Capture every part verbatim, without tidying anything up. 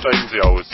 steigen Sie aus.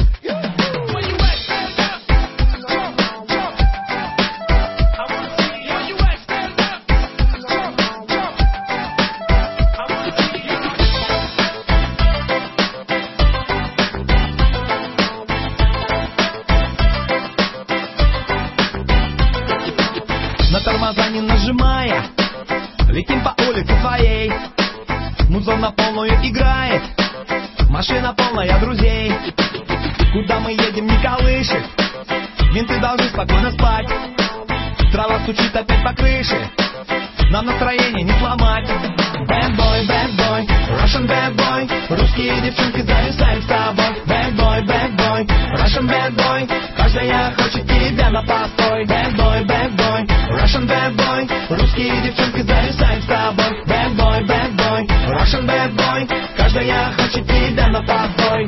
На тормоза не нажимая, летим по улице своей. Музон на полную играет, машина полная друзей. Куда мы едем, не колышет, менты должны спокойно спать. Трава стучит опять по крыше, нам настроение не сломать. Bad boy, bad boy, Russian bad boy, русские девчонки зависают с тобой. Bad boy, bad boy, Russian bad boy, каждая хочет тебя на постой. Bad boy, bad boy, Russian bad boy, русские девчонки зависают с тобой. Bad boy, bad boy, Russian bad boy, каждая хочет тебя на постой.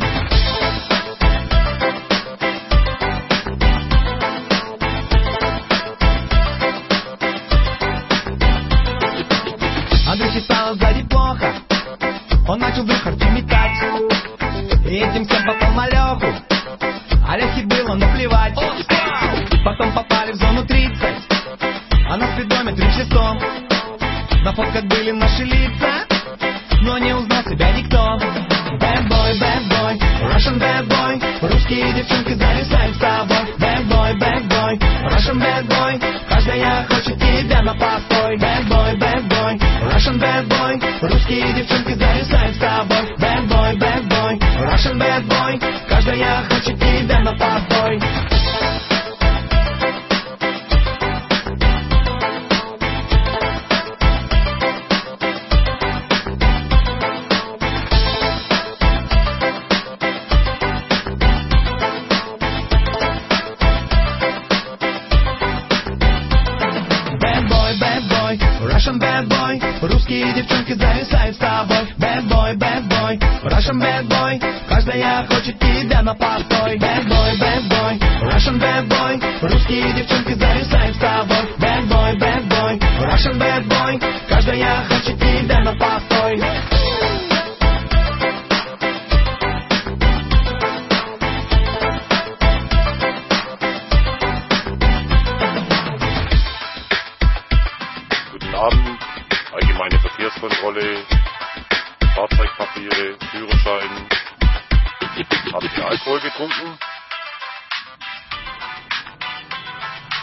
Андрюхе стало сзади плохо, он начал вдруг арти метать, и этим всем попал на Леху, а Лехе было наплевать. Потом попали в зону тридцать, а на спидометре шестом. На фотках были наши лица, но не узнал себя никто. Bad boy, bad boy, Russian bad boy, русские девчонки зависают с тобой. Bad boy, bad boy, Russian bad boy, каждая хочет тебя на постой. Bad boy, bad boy, Russian bad boy, русские девчонки зависают с тобой. Bad boy, bad boy, Russian bad boy, каждая хочет тебя на постой. Russian bad boy, русские девчонки зависают с тобой. Bad boy, bad boy, Russian bad boy, каждая хочет тебя на постой. Bad boy, bad boy, Russian bad boy, русские девчонки зависают с тобой. Bad boy, bad boy, Russian bad boy, каждая хочет тебя на постой. Abend, allgemeine Verkehrskontrolle, Fahrzeugpapiere, Führerschein. Haben Sie Alkohol getrunken?